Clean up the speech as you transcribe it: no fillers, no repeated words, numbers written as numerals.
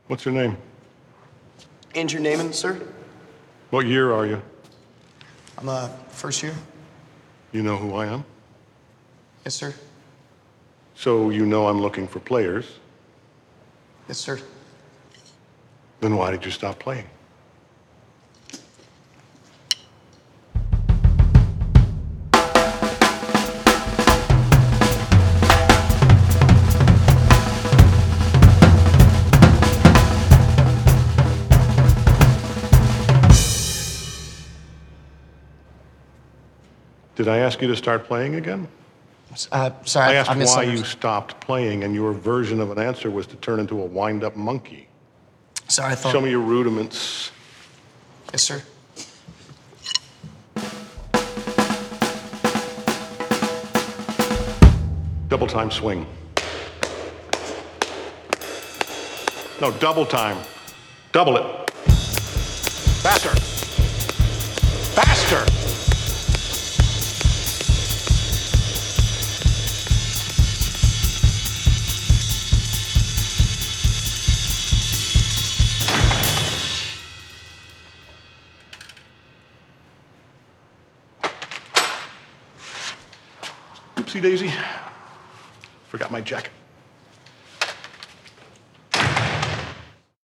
What's your name? Andrew Naaman, sir. What year are you? I'm first year. You know who I am? Yes, sir. So you know I'm looking for players. Yes, sir. Then why did you stop playing? Did I ask you to start playing again? Sorry, I asked why misunderstood. you stopped playing, and your version of an answer was to turn into a wind-up monkey. Sorry, I thought. Show me your rudiments. Yes, sir. Double time swing. No, double time. Double it. Faster. Faster. Oopsie daisy. Forgot my jacket.